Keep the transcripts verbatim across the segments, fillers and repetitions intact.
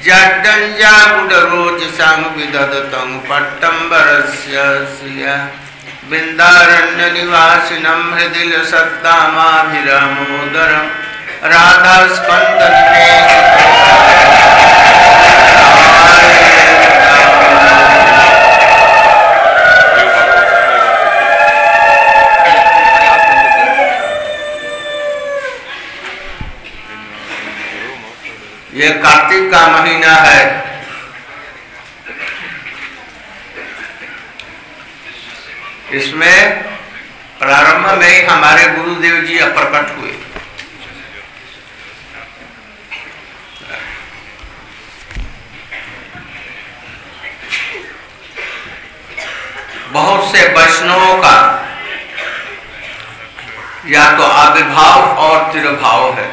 जड्डंजागुडरोचसां विदधतं पट्टम्बरस्य श्रिया बिन्दारण्यनिवासिनं हृदिलसद्दामाभिरामोदरं ये कार्तिक का महीना है। इसमें प्रारंभ में ही हमारे गुरुदेव जी प्रकट हुए। बहुत से वैष्णवों का या तो आविर्भाव और तिरुभाव है।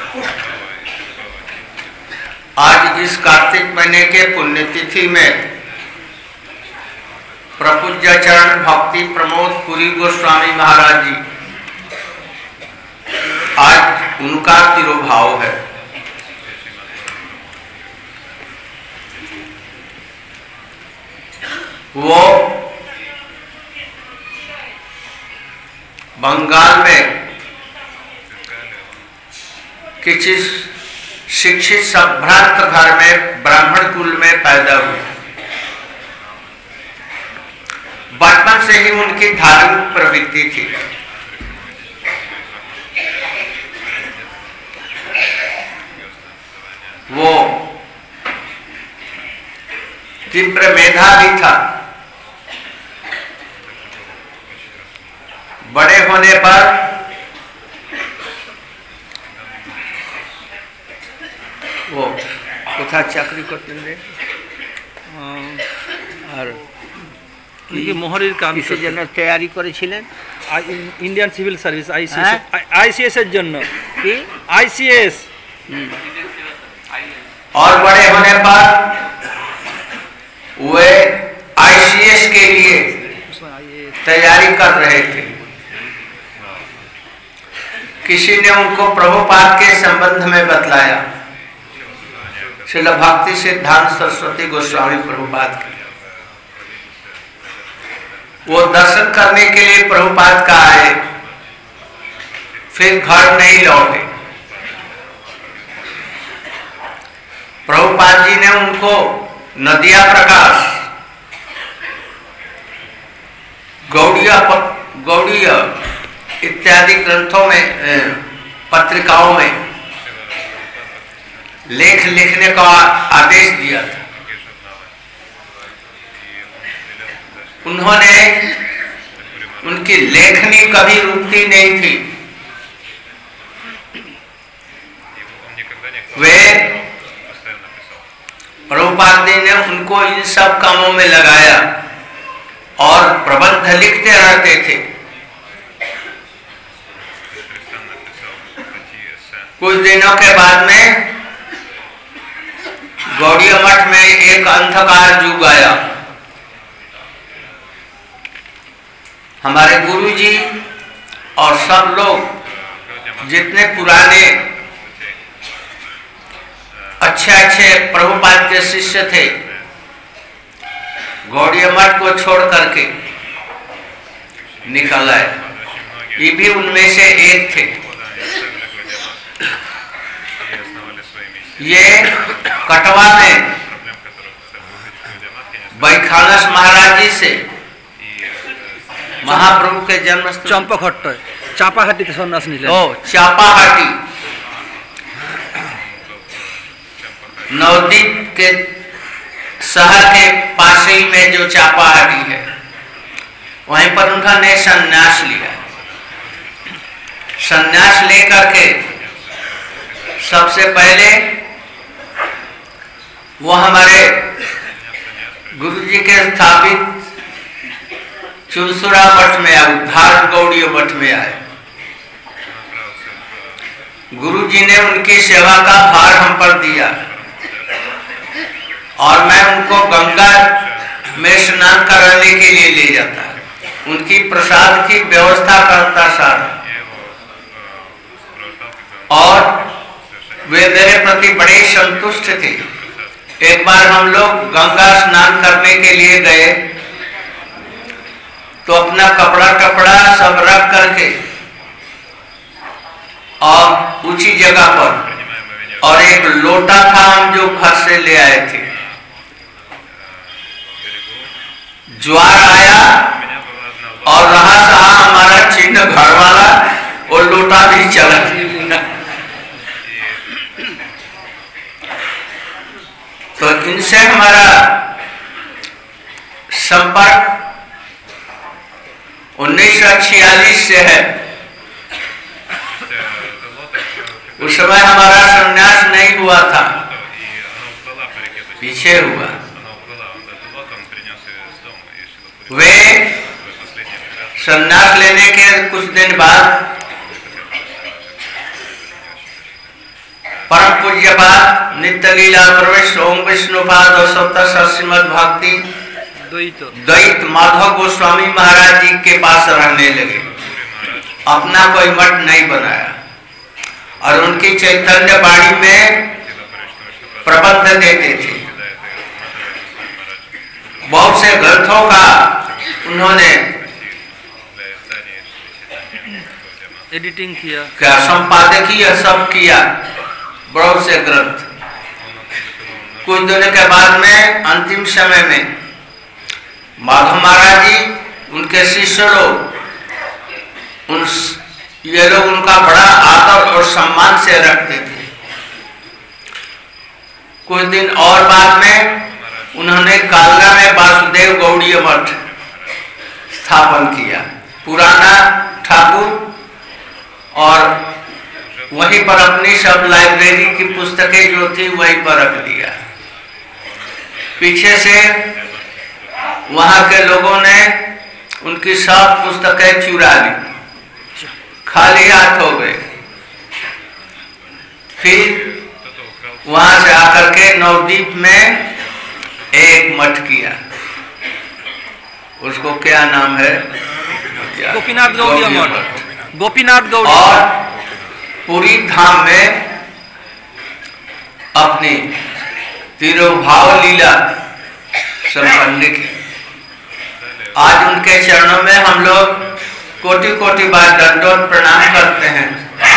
आज इस कार्तिक महीने के पुण्यतिथि में प्रपूज्य चरण भक्ति प्रमोद पुरी गोस्वामी महाराज जी, आज उनका तिरुभाव है। वो बंगाल में किसी शिक्षित संभ्रांत घर में ब्राह्मण कुल में पैदा हुए। बचपन से ही उनकी धार्मिक प्रवृत्ति थी। वो तीव्र मेधावी था। बड़े होने पर वो কোথা চাকরি করতেন রে আর কি মোহরের কাম কিসের জন্য তৈরি করেছিলেন? Indian civil service ICS ICS এর জন্য কি আইসিএস। और बड़े होने पर वे आईसीएस के लिए तैयारी कर रहे थे। किसी ने उनको प्रभुपाद के संबंध में बतलाया। श्रील भक्ति सिद्धांत सरस्वती गोस्वामी प्रभुपाद के वो दर्शन करने के लिए प्रभुपाद का आए, फिर घर नहीं लौटे। प्रभुपाद जी ने उनको नदिया प्रकाश, गौड़ीय गौड़ीय इत्यादि ग्रंथों में पत्रिकाओं में लेख लिखने का आदेश दिया था। उन्होंने उनकी लेखनी कभी रुकती नहीं थी। वे प्रभुपाद जी ने उनको इन सब कामों में लगाया और प्रबंध लिखते रहते थे। कुछ दिनों के बाद में गौड़ीय मठ में एक अंधकार युग आया। हमारे गुरुजी और सब लोग जितने पुराने अच्छे अच्छे प्रभुपाद के शिष्य थे, गौड़ीय मठ को छोड़ करके निकल आए। ये भी उनमें से एक थे। ये कटवा में बैखानस महाराज जी से महाप्रभु के जन्म चंपाघट्ट चापाहाटी के सन्यास निले। ओ चापाहाटी नवदीप के शहर के पास ही में जो चापाहाटी है, वहीं पर उन्होंने सन्यास लिया। सन्यास लेकर के सबसे पहले वो हमारे गुरुजी के स्थापित चुनसुरा मठ में आए, उद्धार गौड़ीय मठ में आए। गुरुजी ने उनकी सेवा का भार हम पर दिया और मैं उनको गंगा में स्नान कराने के लिए ले जाता, उनकी प्रसाद की व्यवस्था करता सारा। और वे मेरे प्रति बड़े संतुष्ट थे। एक बार हम लोग गंगा स्नान करने के लिए गए तो अपना कपड़ा कपड़ा सब रख करके और ऊंची जगह पर, और एक लोटा था हम जो घर से ले आए थे। ज्वार आया और रहा सहा हमारा चिन्ह घर वाला, और लोटा भी चला। तो इनसे हमारा संपर्क उन्नीस सौ छियालीस से है। उस समय हमारा संन्यास नहीं हुआ था, पीछे हुआ। वे संन्यास लेने के कुछ दिन बाद परम पूज्यपाद नित्य लीला प्रवेश ओम विष्णुपाद और सप्तशत श्रीमद् भक्ति द्वैत माधव गोस्वामी महाराज जी के पास रहने लगे। अपना कोई मठ नहीं बनाया और उनकी चैतन्य वाणी में प्रबंध देते थे। बहुत से ग्रंथों का उन्होंने एडिटिंग किया, क्या संपादकीय सब किया, बहुत से ग्रंथ। कुछ दिनों के बाद में अंतिम समय में माधव महाराज जी, उनके शिष्य लोग, उन ये लोग उनका बड़ा आदर और सम्मान से रखते थे। कुछ दिन और बाद में उन्होंने कालका में वासुदेव गौड़ीय मठ स्थापन किया। पुराना ठाकुर, और वहीं पर अपनी सब लाइब्रेरी की पुस्तकें जो थी वहीं पर रख दिया। पीछे से वहां के लोगों ने उनकी सब पुस्तकें चुरा ली, खाली हाथ हो गए। फिर वहां से आकर के नवद्वीप में एक मठ किया, उसको क्या नाम है, गोपीनाथ गौड़ीय मठ, गोपीनाथ गौड़ीय। और पूरी धाम में अपनी तिरुभाव लीला संपन्न की। आज उनके चरणों में हम लोग कोटि कोटि बार दंडोत प्रणाम करते हैं।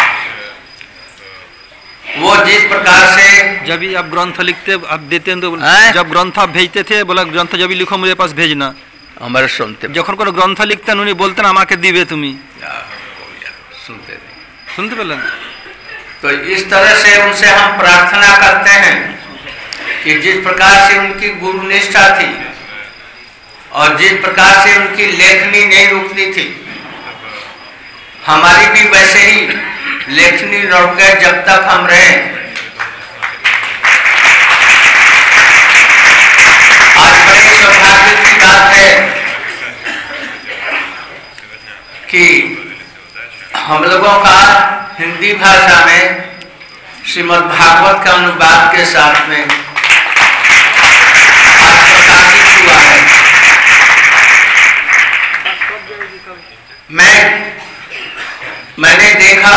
वो जिस प्रकार से जब भी आप ग्रंथ लिखते आप देते हैं तो जब ग्रंथ आप भेजते थे, बोला ग्रंथ जब भी लिखो मुझे पास भेजना, हमारे सुनते। যখন কোনো গ্রন্থ লিখতেন উনি বলতেন আমাকে দিবে তুমি, सुनते थे। सुनते পেলেন? तो इस तरह से उनसे हम प्रार्थना करते हैं कि जिस प्रकार से उनकी गुरु निष्ठा थी और जिस प्रकार से उनकी लेखनी नहीं रुकती थी, हमारी भी वैसे ही लेखनी न रुके जब तक हम रहे। आज बड़े सौभाग्य की बात है कि हम लोगों का हिंदी भाषा में श्रीमद् भागवत का अनुवाद के साथ में आज प्रकाशित हुआ है। मैं मैंने देखा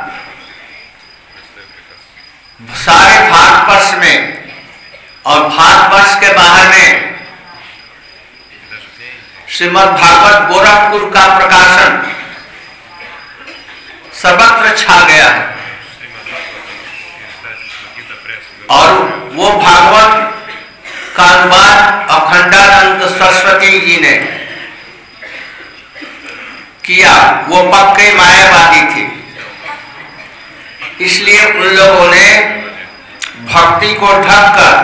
सारे भारतवर्ष में और भारतवर्ष के बाहर में श्रीमद् भागवत गोरखपुर का प्रकाशन सर्वत्र छा गया है। और वो भागवत का अनुवाद अखंडानंद सरस्वती जी ने किया। वो पक्के मायावादी थे, इसलिए उन लोगों ने भक्ति को ढककर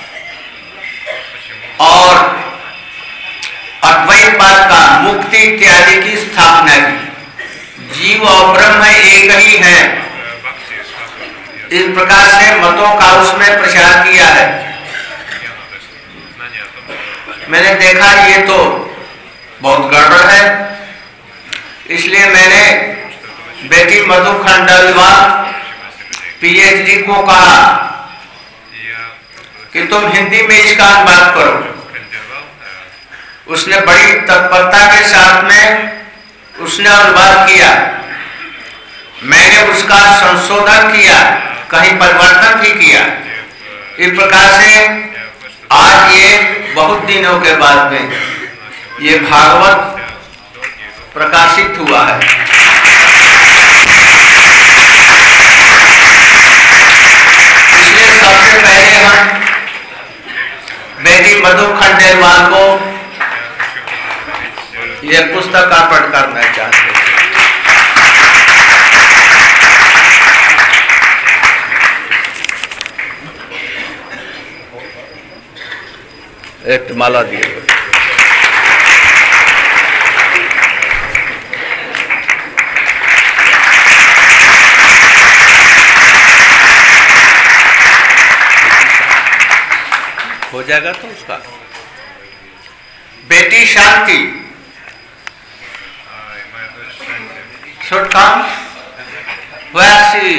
और अद्वैतवाद का, मुक्ति इत्यादि की स्थापना की। जीव और ब्रह्म एक ही है, इस प्रकार से मतों का उसमें प्रचार किया है। मैंने देखा ये तो बहुत गड़बड़ है, इसलिए मैंने बेटी मधु खंडेलवाल पीएचडी को कहा कि तुम हिंदी में इसका अनुवाद करो। उसने बड़ी तत्परता के साथ में उसने अनुवाद किया। मैंने उसका संशोधन किया, कहीं परिवर्तन भी किया। इस प्रकार से बहुत दिनों के बाद में ये भागवत प्रकाशित हुआ है। इसलिए सबसे पहले हम बेटी मधु खंडेलवाल को यह पुस्तक अर्पण करना चाहते हैं। एक माला दिए। हो जाएगा तो उसका बेटी शांति should come where she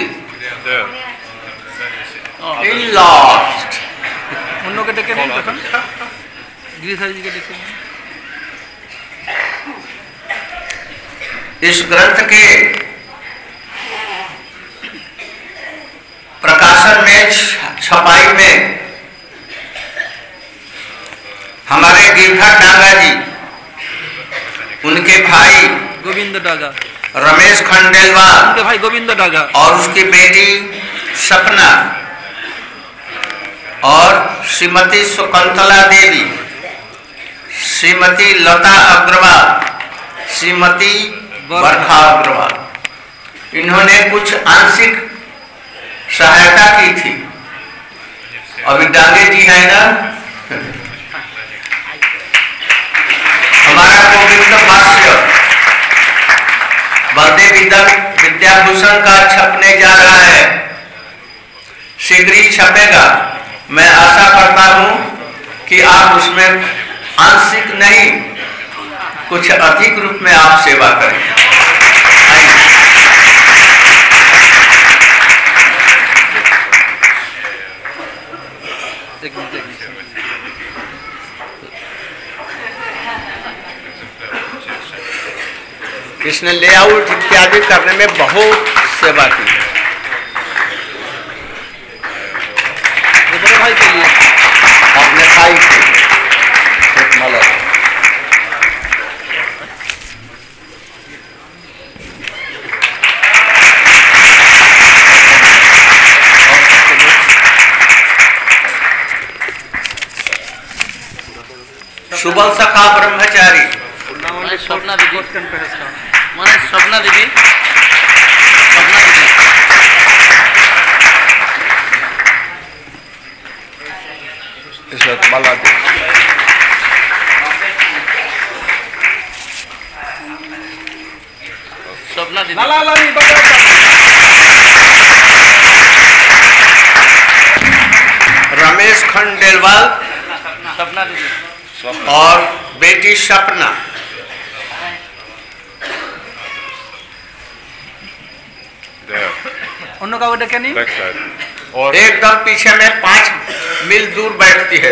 is lost। उन लोग के देखे नहीं देखो गिरिधर जी के देखे नहीं। इस ग्रंथ के प्रकाशन में छपाई में हमारे गिरधर डागा जी, उनके भाई गोविंद डागा, रमेश खंडेलवाल, उनके भाई गोविंद डागा और उसकी बेटी सपना और श्रीमती सुकंतला देवी, श्रीमती लता अग्रवाल, श्रीमती बरखा अग्रवाल, इन्होंने कुछ आंशिक सहायता की थी। अभी डांगे जी है ना, हमारा गोविंद भाष्य बलदेव विद्याभूषण का छपने जा रहा है, शीघ्र ही छपेगा। मैं आशा करता हूं कि आप उसमें आंशिक नहीं कुछ अधिक रूप में आप सेवा करें। इसने लेआउट इत्यादि करने में बहुत सेवा की। बड़े भाई के लिए अपने भाई के माला सुबल सखा ब्रह्मचारी स्वप्ना दीदी माने स्वप्ना दीदी स्वप्ना दीदी इस माला दे। स्वप्ना दीदी लाला लाली बजा रमेश खंडेलवाल स्वप्ना दीदी और बेटी सपना, उन लोग का वो देखे नहीं। और एकदम पीछे में पांच मील दूर बैठती है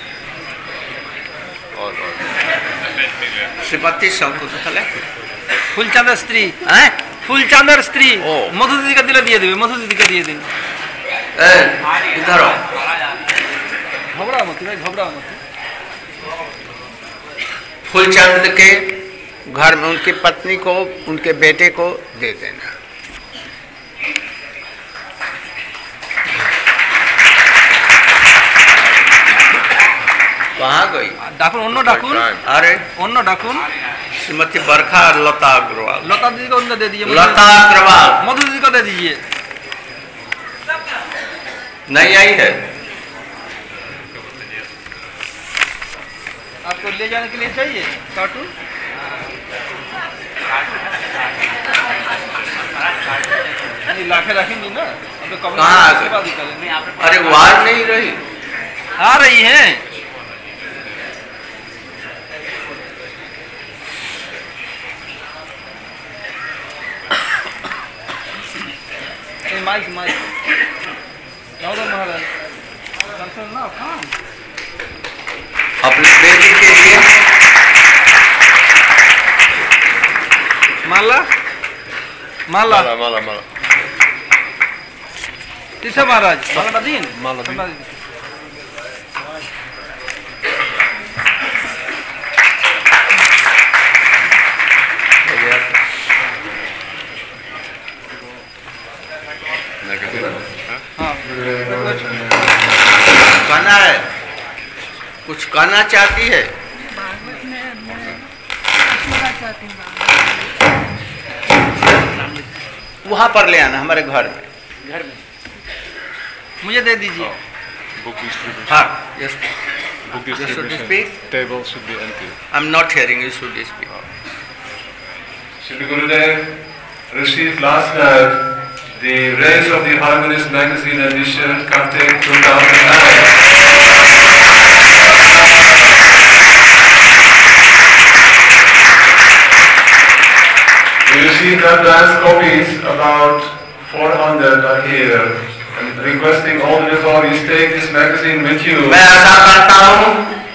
श्रीमती शंकुतला फूलचंदर स्त्री हैं? फूलचंदर स्त्री ओ। मधु दीदी का दिला दिए देवे, मधु दीदी का दिए दिन। ए, इधर आओ। घबरा मत भाई, घबरा मत। फूलचंद के घर में उनकी पत्नी को, उनके बेटे को दे देना। कहाँ गई डाकुन उन्नो डाकुन अरे उन्नो डाकुन श्रीमती बरखा और लता अग्रवाल। लता दीदी को उनका दे दीजिए, लता अग्रवाल मधु दीदी को दे दीजिए। नहीं आई है। आपको ले जाने के लिए चाहिए कार्टून? नहीं लाखे रखेंगी ना। कहाँ आ गई? अरे आवाज नहीं रही। आ रही है। माइक माइक महाराज ना कहाँ अपने बेटी के लिए माला माला माला माला माला तीसरा महाराज माला दिन माला दिन। कुछ कहना चाहती है? वहां पर ले आना हमारे घर में। घर में मुझे दे दीजिए। Book distribution. हाँ, yes. Book You should distribution. speak. Table should be empty. I'm not hearing. You should speak. Shri Gurudev received last night the Rays of the Harmonist magazine edition Kartik two thousand nine. We received advanced copies, about four hundred are here, and requesting all the devotees take this magazine with you. मैं आशा करता हूँ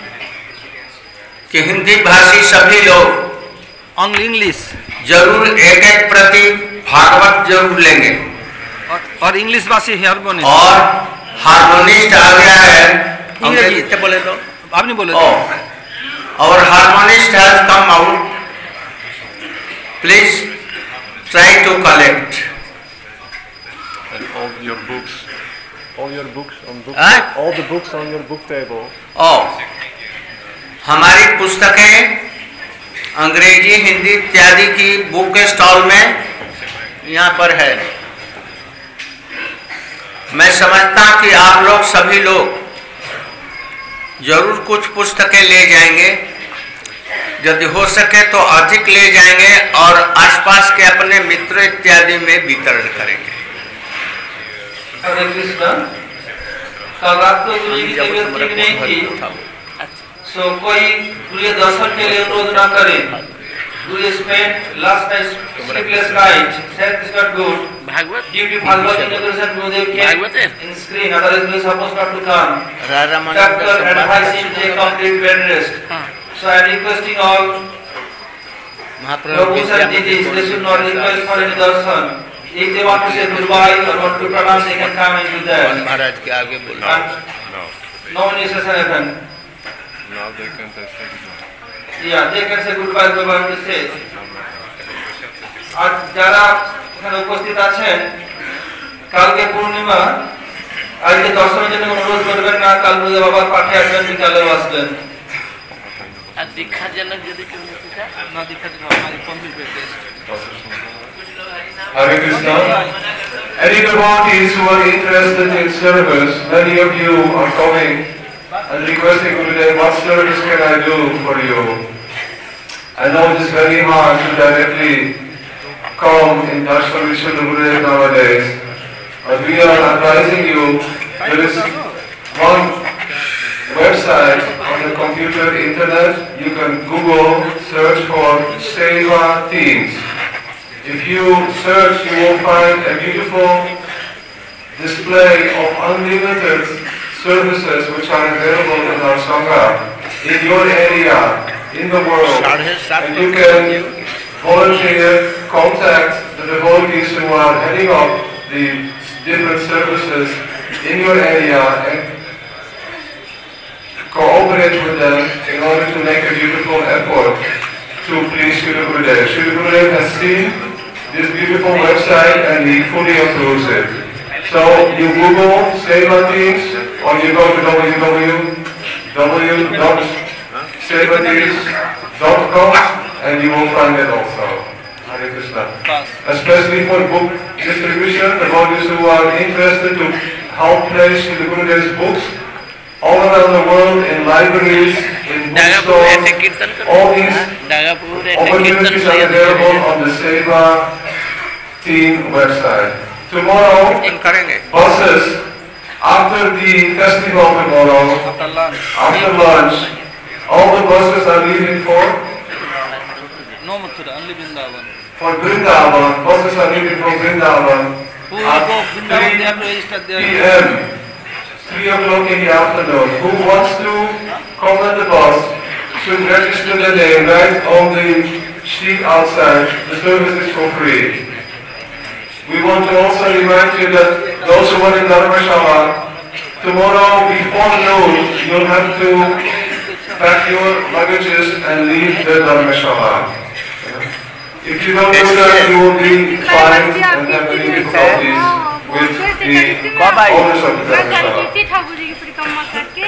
कि हिंदी भाषी सभी लोग only English जरूर एक एक प्रति भागवत जरूर लेंगे। और और इंग्लिश भाषी हारमोनिस्ट और हारमोनिस्ट आ गया है, इंग्रजी अंग्रेजी से बोले तो आपने बोले Oh, our harmonist has come out. Please try to collect. And all your books, all your books on book, Huh? all the books on your book table. Oh, हमारी पुस्तकें अंग्रेजी, हिंदी इत्यादि की बुक के स्टॉल में यहाँ पर है। मैं समझता कि आप लोग सभी लोग जरूर कुछ पुस्तकें ले जाएंगे, यदि हो सके तो अधिक ले जाएंगे और आसपास के अपने मित्र इत्यादि में वितरण करेंगे। हरे कृष्णा। कल रात को गुरु जी की तबीयत ठीक नहीं थी, सो कोई गुरु दर्शन के लिए अनुरोध न करे। गुरु spent last night sleepless night, health is not good. Bhagavat Due to Bhagavad inauguration, Gurudev came Bhagavat है? in screen, otherwise he was supposed not to come. Raja Doctor advised him to take complete bed rest. हाँ So I am requesting all Mahaprabhu Prabhus and Didis, they should not request for any darshan. If they want to say goodbye or want to pranam, they can come and do that. महाराज के आगे बोलो। And No, no one is happened. now they can say goodbye. Yeah, they can say goodbye to what they say. আর যারা এখানে উপস্থিত আছেন, কালকে পূর্ণিমা, আজকে দর্শনের জন্য অনুরোধ করবেন না, কাল বুঝে বাবার পাঠে আসবেন, বিকালেও আসবেন। আর দীক্ষার জন্য যদি কেউ নিতে চায় ना दिक्कत हमारी complete test Hare Krishna. Any devotees who are interested in service, many of you are coming and requesting Gurudev, what service can I do for you? I know it is very hard to directly come in touch with Srila Gurudev nowadays, but we are advising you, there is one website on the computer, internet, you can Google, search for Seva Teams. If you search, you will find a beautiful display of unlimited services which are available in our Sangha, in your area, in the world. And you can volunteer, contact the devotees who are heading up the different services in your area and cooperate with them in order to make a beautiful effort to please Srila Gurudev. Srila Gurudev has seen this beautiful website and he fully approves it. So you Google Seva Teams or you go to w w w dot seva teams dot com and you will find it also. Hare Krishna. Especially for book distribution, the devotees who are interested to help place Srila Gurudev's books all around the world in libraries, in Durgapur এসে bookstores, kirtan করে all these Durgapur এসে kirtan opportunities করে are available on the Seva Team website. Tomorrow, करेंगे। buses, after the festival tomorrow, after lunch after lunch, all the buses are leaving for, no Mathura only Vrindavan for Vrindavan. Buses are leaving for Vrindavan Who at will go Vrindavan, they have to three register p their m three o'clock in the afternoon. Who wants to come on the bus should register their name right on the sheet outside. The service is for free. We want to also remind you that those who are in Dharmashala, tomorrow before noon, you'll have to pack your luggages and leave the Dharmashala. If you don't do that, you will be fined and have many difficulties with the owners of the Dharmashala. Thakur ji की परिक्रमा करके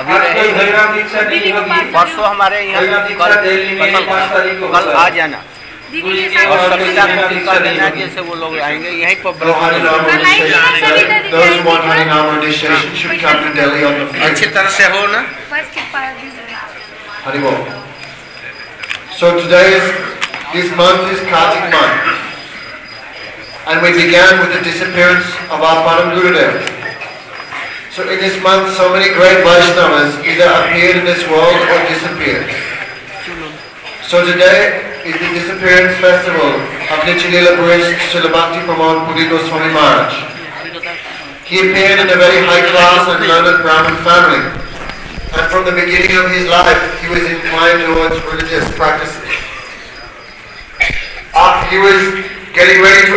अभी आज कोई रहेगा। भैरव दीक्षा नहीं होगी। परसों हमारे यहाँ भैरव कल दीक्षा दिल्ली में कल पाँच तारीख को कल होगा। आ जाना गुरु जी और और सविता को कोई टीका देना नहीं जैसे वो लोग आएंगे यहीं पर No Harinam initiation. Those who want Harinam initiation should come to Delhi on the fifth. अच्छी तरह से हो ना। Haribol. So today is, this month is Kartik month. And we began with the disappearance of our Param Gurudev. So in this month so many great Vaishnavas either appeared in this world or disappeared. So today is the disappearance festival of Nityalila Purish Srila Bhakti Pramod Puri Goswami Maharaj. He appeared in a very high class and learned Brahmin family. And from the beginning of his life, he was inclined towards religious practices. Uh, he was getting ready to